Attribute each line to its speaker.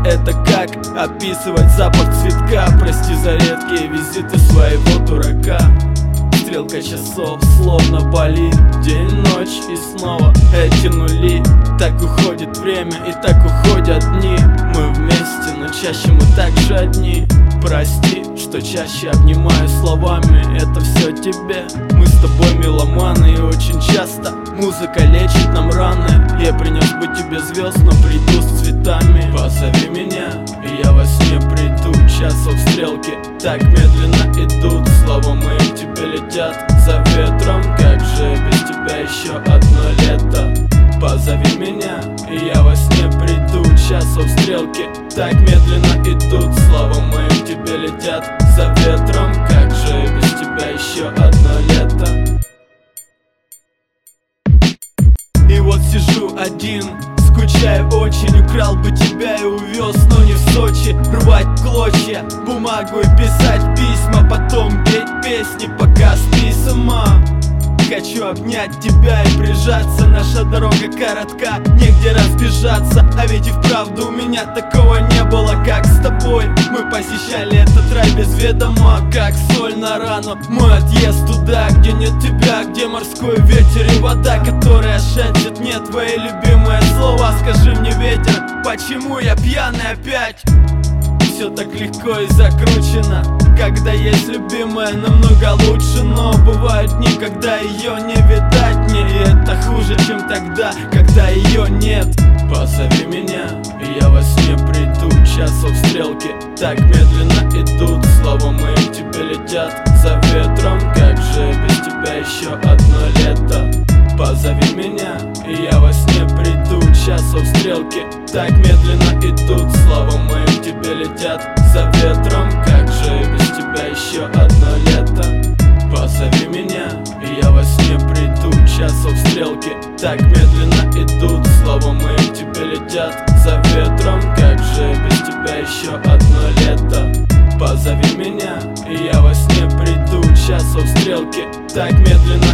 Speaker 1: это как описывать запах цветка. Прости за редкие визиты своего дурака. Стрелка часов словно болит, день-ночь и снова эти нули. Так уходит время и так уходят дни. Мы вместе, но чаще мы также одни. Прости, что чаще обнимаю словами, это все тебе. Мы с тобой меломаны, и очень часто музыка лечит нам раны. Я принес бы тебе звезд, но приду с цветами. Позови меня, и я во сне приду. Часов стрелки так медленно идут. Слова мои к тебе летят за ветром. Как же без тебя еще одно лето? Позови меня, и я во сне приду. Часов стрелки так медленно идут. Слова мои к тебе летят за ветром. Как же без тебя еще одно лето? И вот сижу один, скучаю очень. Украл бы тебя и увез, но не в Сочи. Рвать клочья, бумагу и писать письма, потом петь песни, пока спи сама. Хочу обнять тебя и прижаться. Наша дорога коротка, негде разбежаться. А ведь и вправду у меня такого не было, как с тобой. Мы посещали этот рай без ведома, как соль на рану. Мой отъезд туда, где нет тебя, где морской ветер и вода, которая шепчет мне твои любимые слова. Скажи мне, ветер, почему я пьяный опять? Все так легко и закручено. Когда есть любимая, намного лучше. Но бывают дни, когда ее не видать мне, и это хуже, чем тогда, когда ее нет. Позови меня, и я во сне приду. Часов стрелки так медленно идут. Слова мои к тебе летят за ветром. Как же без тебя еще одно лето? Позови меня, и я во сне приду. Часов стрелки так медленно идут. Слова мои к тебе летят за ветром. Как же без тебя еще одно лето? Позови меня, и я во сне приду. Часов стрелки так медленно идут. Слова мои к тебе летят за ветром. Как же без тебя еще одно лето? Позови меня, и я во сне приду. Часов стрелки так медленно